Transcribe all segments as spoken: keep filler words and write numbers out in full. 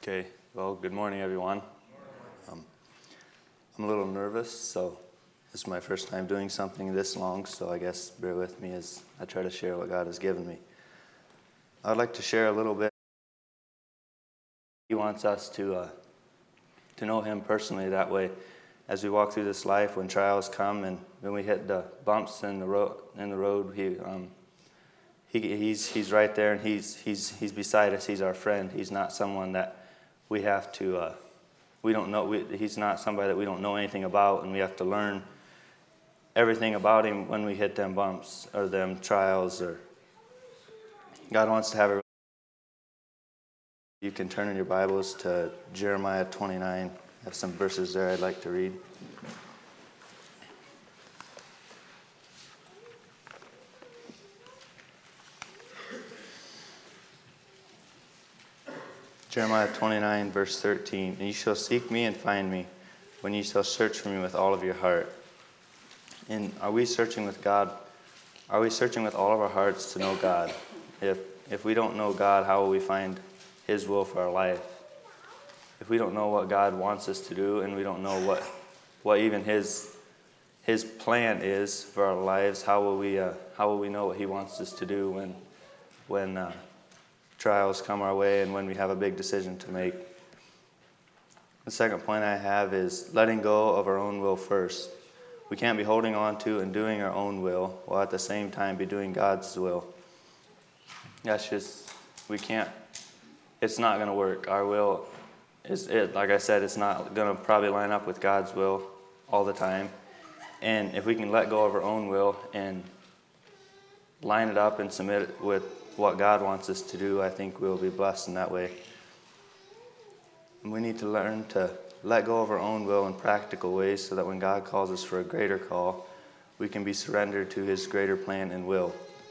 Okay, well, good morning, everyone. Um, I'm a little nervous, so this is my first time doing something this long, so I guess bear with me as I try to share what God has given me. I'd like to share a little bit. He wants us to uh, to know Him personally that way. As we walk through this life, when trials come and when we hit the bumps in the road, in the road, He um, he he's he's right there, and he's he's he's beside us. He's our friend. He's not someone that we have to. Uh, we don't know. We, he's not somebody that we don't know anything about, and we have to learn everything about Him when we hit them bumps or them trials. Or God wants to have a. You can turn in your Bibles to Jeremiah twenty-nine. I have some verses there I'd like to read. Jeremiah twenty-nine, verse thirteen. And you shall seek me and find me when you shall search for me with all of your heart. And are we searching with God? Are we searching with all of our hearts to know God? If if we don't know God, how will we find His will for our life? If we don't know what God wants us to do, and we don't know what what even His His plan is for our lives, how will we uh, how will we know what He wants us to do when when uh, trials come our way and when we have a big decision to make? The second point I have is letting go of our own will first. We can't be holding on to and doing our own will while at the same time be doing God's will. That's just, we can't, it's not going to work. Our will is, it, like I said, it's not going to probably line up with God's will all the time. And if we can let go of our own will and line it up and submit it with what God wants us to do, I think we'll be blessed in that way. And we need to learn to let go of our own will in practical ways so that when God calls us for a greater call, we can be surrendered to His greater plan and will.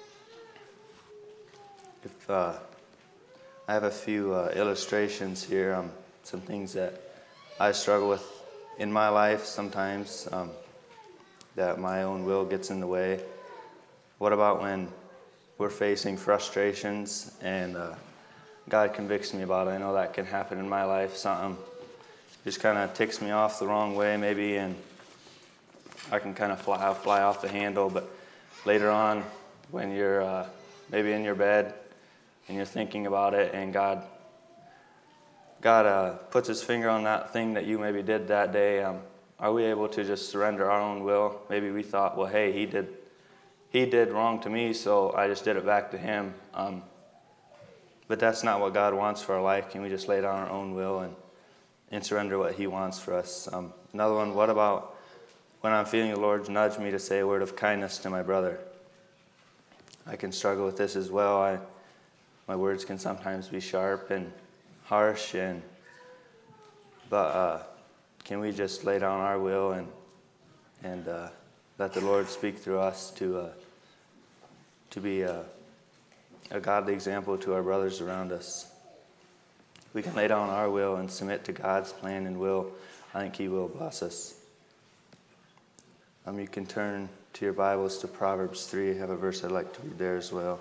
If uh, I have a few uh, illustrations here, um, some things that I struggle with in my life sometimes, um, that my own will gets in the way. What about when we're facing frustrations and uh, God convicts me about it? I know that can happen in my life. Something just kind of ticks me off the wrong way maybe, and I can kind of fly, fly off the handle. But later on, when you're uh, maybe in your bed and you're thinking about it, and God God uh, puts His finger on that thing that you maybe did that day, um, are we able to just surrender our own will? Maybe we thought, well, hey, he did He did wrong to me, so I just did it back to him. Um, but that's not what God wants for our life. Can we just lay down our own will and, and surrender what He wants for us? Um, another one, what about when I'm feeling the Lord nudge me to say a word of kindness to my brother? I can struggle with this as well. I, my words can sometimes be sharp and harsh, and but uh, can we just lay down our will and and uh, let the Lord speak through us to uh, to be a, a godly example to our brothers around us? We can lay down our will and submit to God's plan and will. I think He will bless us. Um, you can turn to your Bibles to Proverbs three. I have a verse I'd like to read there as well.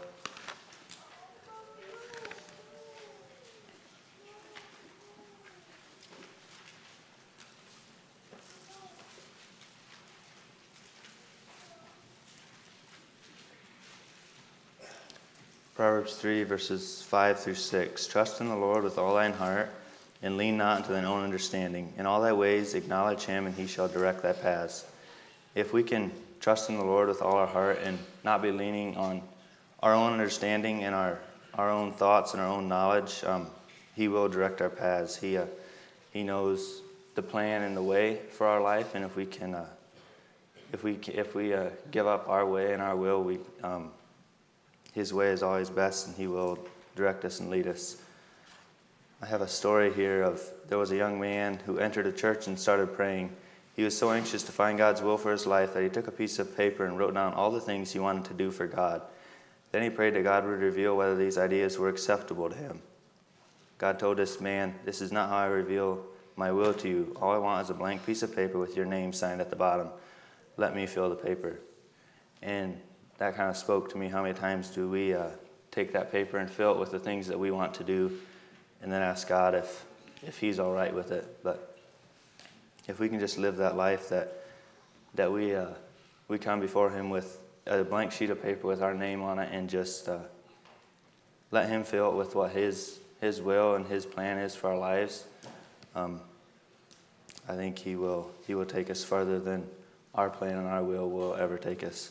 Proverbs three, verses five through six. Trust in the Lord with all thine heart, and lean not unto thine own understanding. In all thy ways acknowledge Him, and He shall direct thy paths. If we can trust in the Lord with all our heart and not be leaning on our own understanding and our, our own thoughts and our own knowledge, um, He will direct our paths. He uh, He knows the plan and the way for our life, and if we can, uh, if we if we uh, give up our way and our will, we um, His way is always best, and He will direct us and lead us. I have a story here of there was a young man who entered a church and started praying. He was so anxious to find God's will for his life that he took a piece of paper and wrote down all the things he wanted to do for God. Then he prayed that God would reveal whether these ideas were acceptable to Him. God told this man, "This is not how I reveal my will to you. All I want is a blank piece of paper with your name signed at the bottom. Let me fill the paper." And that kind of spoke to me. How many times do we uh, take that paper and fill it with the things that we want to do, and then ask God if if he's all right with it. But if we can just live that life that that we uh, we come before him with a blank sheet of paper with our name on it, and just uh, let him fill it with what his his will and his plan is for our lives, um, I think he will he will take us further than our plan and our will will ever take us.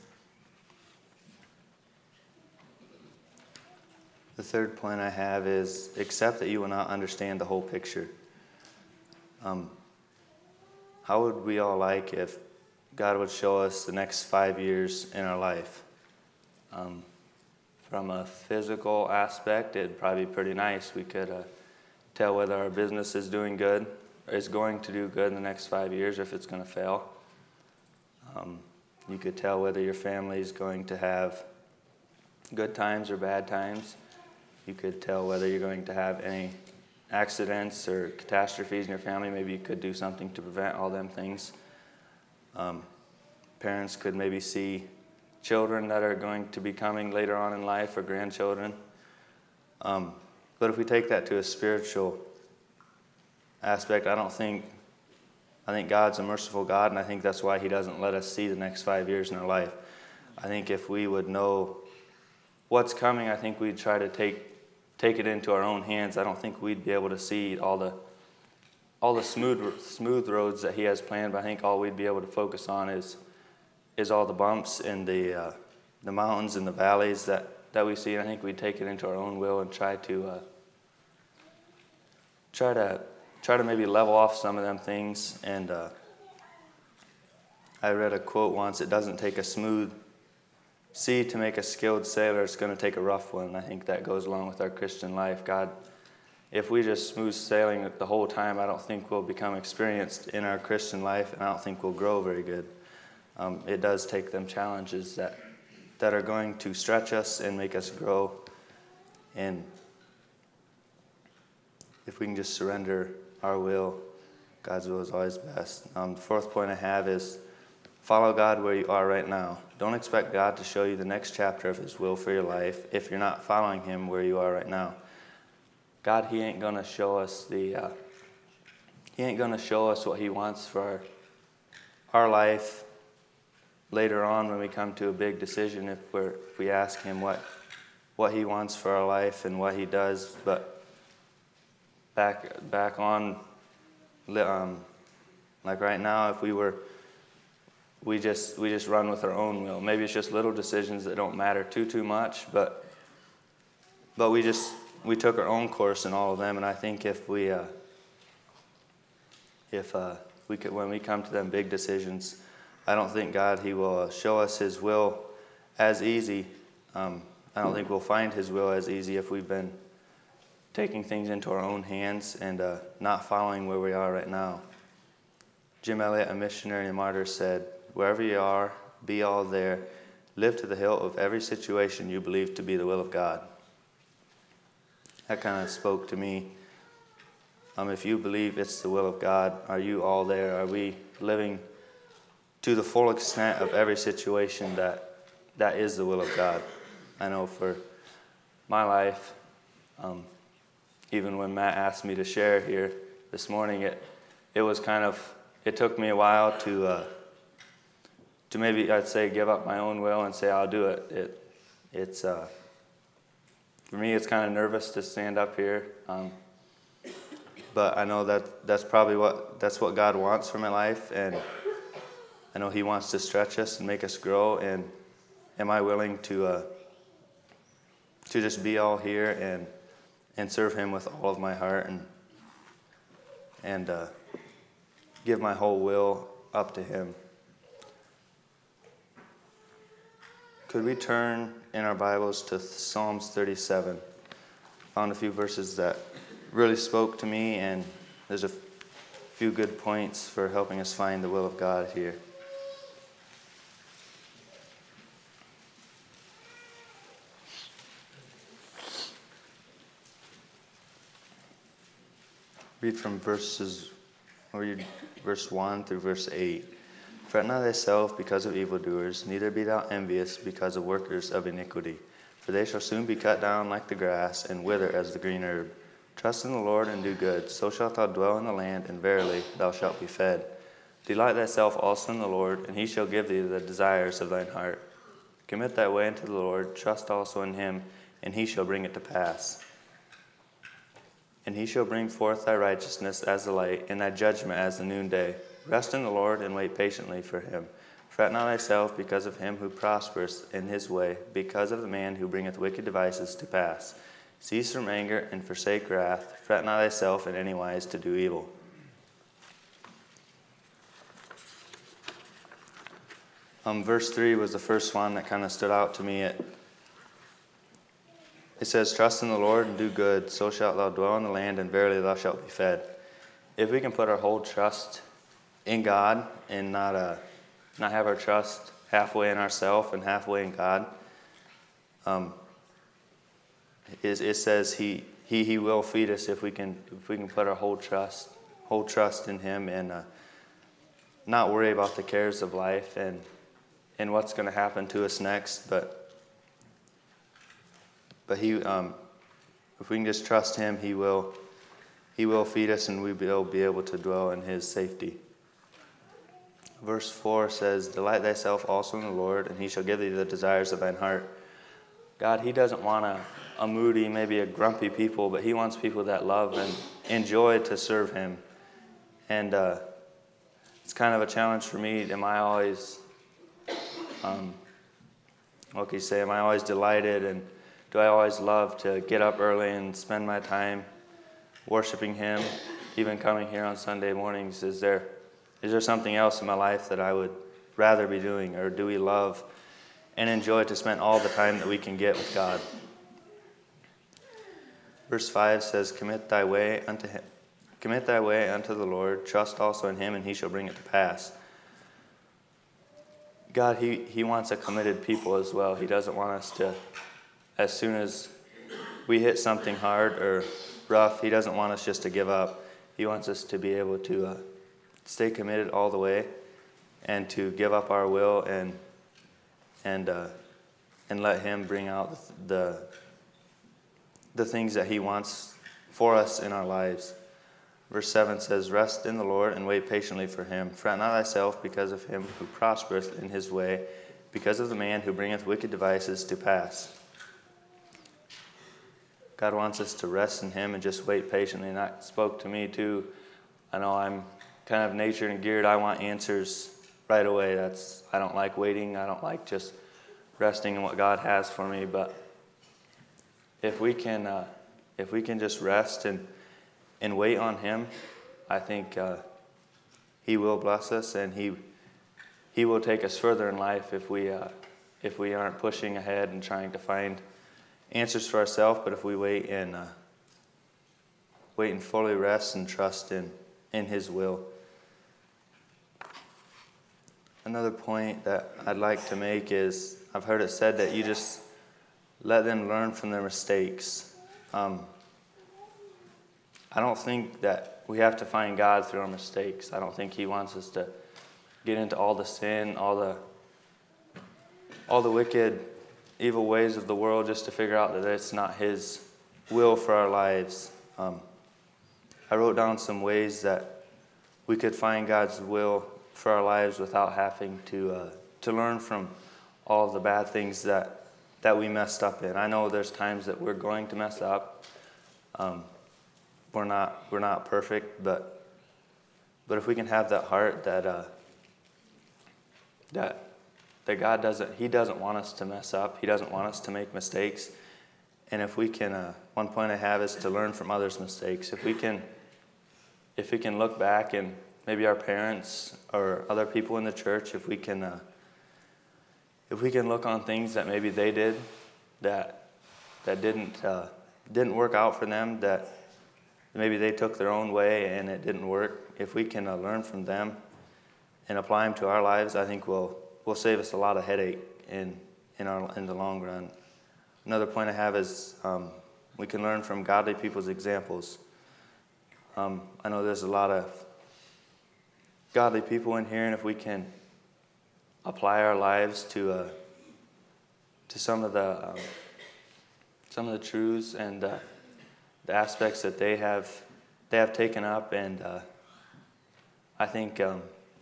The third point I have is accept that you will not understand the whole picture. Um, how would we all like if God would show us the next five years in our life? Um, from a physical aspect, it'd probably be pretty nice. We could uh, tell whether our business is doing good, or is going to do good in the next five years, or if it's going to fail. Um, you could tell whether your family is going to have good times or bad times. You could tell whether you're going to have any accidents or catastrophes in your family. Maybe you could do something to prevent all them things. Um, parents could maybe see children that are going to be coming later on in life, or grandchildren. Um, but if we take that to a spiritual aspect, I don't think, I think God's a merciful God, and I think that's why he doesn't let us see the next five years in our life. I think if we would know what's coming, I think we'd try to take take it into our own hands. I don't think we'd be able to see all the all the smooth smooth roads that he has planned, but I think all we'd be able to focus on is is all the bumps and the uh, the mountains and the valleys that, that we see. And I think we'd take it into our own will and try to uh, try to try to maybe level off some of them things. And uh, I read a quote once: "It doesn't take a smooth sea to make a skilled sailor, it's going to take a rough one." And I think that goes along with our Christian life. God, if we just smooth sailing the whole time, I don't think we'll become experienced in our Christian life, and I don't think we'll grow very good. Um, it does take them challenges that that are going to stretch us and make us grow. And if we can just surrender our will, God's will is always best. Um, the fourth point I have is follow God where you are right now. Don't expect God to show you the next chapter of his will for your life if you're not following him where you are right now. God, he ain't going to show us the, uh, he ain't going to show us what he wants for our, our life later on when we come to a big decision if we're if we ask him what what he wants for our life and what he does. But back back on, um, like right now, if we were We just we just run with our own will. Maybe it's just little decisions that don't matter too too much, but but we just we took our own course in all of them. And I think if we uh, if uh, we could, when we come to them big decisions, I don't think God he will show us his will as easy. Um, I don't think we'll find his will as easy if we've been taking things into our own hands and uh, not following where we are right now. Jim Elliot, a missionary and martyr, said, "Wherever you are, be all there. Live to the hilt of every situation you believe to be the will of God." That kind of spoke to me. Um, if you believe it's the will of God, are you all there? Are we living to the full extent of every situation that that is the will of God? I know for my life, um, even when Matt asked me to share here this morning, it it was kind of, it took me a while to uh, to maybe, I'd say, give up my own will and say, I'll do it. It it's uh, for me, it's kind of nervous to stand up here, um, but I know that that's probably what that's what God wants for my life, and I know he wants to stretch us and make us grow. And am I willing to uh, to just be all here and and serve him with all of my heart and and uh, give my whole will up to him? Could we turn in our Bibles to Psalms thirty-seven? Found a few verses that really spoke to me, and there's a few good points for helping us find the will of God here. Read from verses, or read verse one through verse eight. "Fret not thyself because of evildoers, neither be thou envious because of workers of iniquity. For they shall soon be cut down like the grass, and wither as the green herb. Trust in the Lord and do good, so shalt thou dwell in the land, and verily thou shalt be fed. Delight thyself also in the Lord, and he shall give thee the desires of thine heart. Commit thy way unto the Lord, trust also in him, and he shall bring it to pass. And he shall bring forth thy righteousness as the light, and thy judgment as the noonday. Rest in the Lord, and wait patiently for him. Fret not thyself because of him who prospers in his way, because of the man who bringeth wicked devices to pass. Cease from anger, and forsake wrath. Fret not thyself in any wise to do evil. Um, verse three was the first one that kind of stood out to me. It, it says, trust in the Lord and do good, so shalt thou dwell in the land, and verily thou shalt be fed. If we can put our whole trust in God and not uh, not have our trust halfway in ourselves and halfway in God, um, it, it says he, he he will feed us if we can if we can put our whole trust whole trust in him and uh, not worry about the cares of life and and what's going to happen to us next, but but he, um, if we can just trust him, he will, he will feed us, and we will be able to dwell in his safety. Verse four says, "Delight thyself also in the Lord, and he shall give thee the desires of thine heart." God, he doesn't want a, a moody, maybe a grumpy people, but he wants people that love and enjoy to serve him. And uh, it's kind of a challenge for me. Am I always Um, what can you say? Am I always delighted, and do I always love to get up early and spend my time worshiping him, even coming here on Sunday mornings? Is there is there something else in my life that I would rather be doing, or do we love and enjoy to spend all the time that we can get with God? Verse five says, "Commit thy way unto him, commit thy way unto the Lord, trust also in him, and he shall bring it to pass." God, he, he wants a committed people as well. He doesn't want us to, as soon as we hit something hard or rough, he doesn't want us just to give up. He wants us to be able to uh, stay committed all the way and to give up our will and and uh, and let him bring out the the things that he wants for us in our lives. Verse seven says, "Rest in the Lord and wait patiently for him. Fret not thyself because of him who prospereth in his way, because of the man who bringeth wicked devices to pass." God wants us to rest in him and just wait patiently. And that spoke to me too. I know I'm kind of natured and geared. I want answers right away. That's I don't like waiting. I don't like just resting in what God has for me. But if we can, uh, if we can just rest and and wait on him, I think uh, he will bless us, and he he will take us further in life if we uh, if we aren't pushing ahead and trying to find answers for ourselves, but if we wait and uh, wait and fully rest and trust in in his will. Another point that I'd like to make is, I've heard it said that you just let them learn from their mistakes. Um, I don't think that we have to find God through our mistakes. I don't think he wants us to get into all the sin, all the all the wicked, evil ways of the world just to figure out that it's not his will for our lives. Um, I wrote down some ways that we could find God's will for our lives without having to uh, to learn from all the bad things that that we messed up in. I know there's times that we're going to mess up. Um, We're not we're not perfect, but but if we can have that heart that uh, that that God doesn't He doesn't want us to mess up. He doesn't want us to make mistakes. And if we can, uh, one point I have is to learn from others' mistakes. If we can, if we can look back and maybe our parents or other people in the church, if we can, uh, if we can look on things that maybe they did that that didn't uh, didn't work out for them, that maybe they took their own way and it didn't work. If we can uh, learn from them and apply them to our lives, I think will will save us a lot of headache in in our in the long run. Another point I have is um, we can learn from godly people's examples. Um, I know there's a lot of godly people in here, and if we can apply our lives to uh, to some of the um, some of the truths and uh, the aspects that they have they have taken up, and uh, I think um,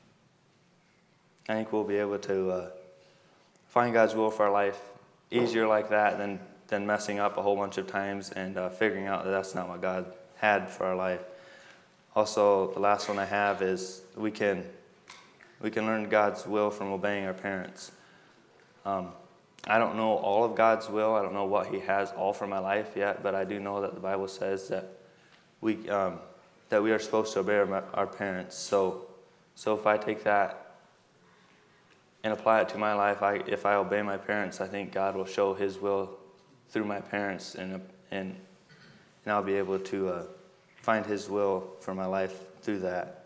I think we'll be able to uh, find God's will for our life easier like that than than messing up a whole bunch of times and uh, figuring out that that's not what God had for our life. Also, the last one I have is we can we can learn God's will from obeying our parents. Um, I don't know all of God's will. I don't know what He has all for my life yet, but I do know that the Bible says that we um, that we are supposed to obey our, our parents. So, so if I take that and apply it to my life, I, if I obey my parents, I think God will show His will through my parents, and and and I'll be able to uh, find His will for my life through that.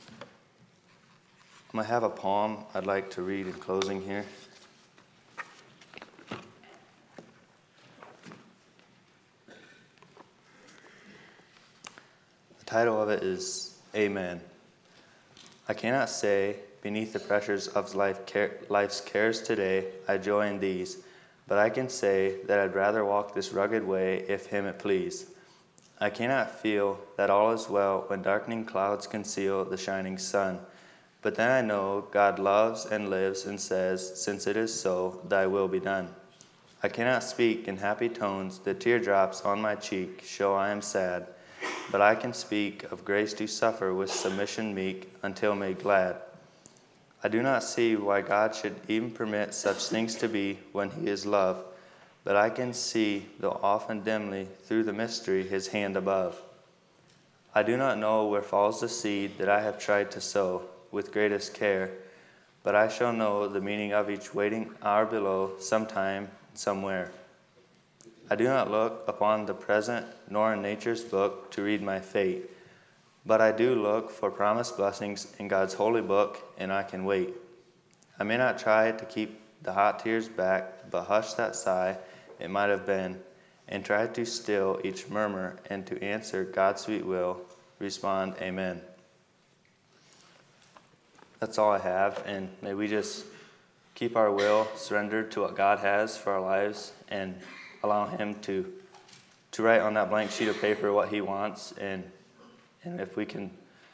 I'm gonna have a poem I'd like to read in closing here. The title of it is Amen. I cannot say, beneath the pressures of life care, life's cares today, I joy in these, but I can say that I'd rather walk this rugged way if Him it please. I cannot feel that all is well when darkening clouds conceal the shining sun, but then I know God loves and lives and says, since it is so, thy will be done. I cannot speak in happy tones, the teardrops on my cheek show I am sad, but I can speak of grace to suffer with submission meek until made glad. I do not see why God should even permit such things to be when He is love, but I can see, though often dimly, through the mystery His hand above. I do not know where falls the seed that I have tried to sow with greatest care, but I shall know the meaning of each waiting hour below sometime, somewhere. I do not look upon the present, nor in nature's book to read my fate, but I do look for promised blessings in God's holy book, and I can wait. I may not try to keep the hot tears back, but hush that sigh, it might have been, and try to still each murmur, and to answer God's sweet will, respond, Amen. That's all I have, and may we just keep our will surrendered to what God has for our lives, and allow Him to to write on that blank sheet of paper what He wants, and and if we can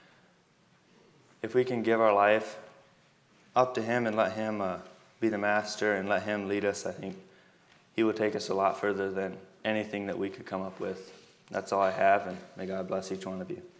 if we can give our life up to Him and let Him uh, be the master and let Him lead us, I think He will take us a lot further than anything that we could come up with. That's all I have, and may God bless each one of you.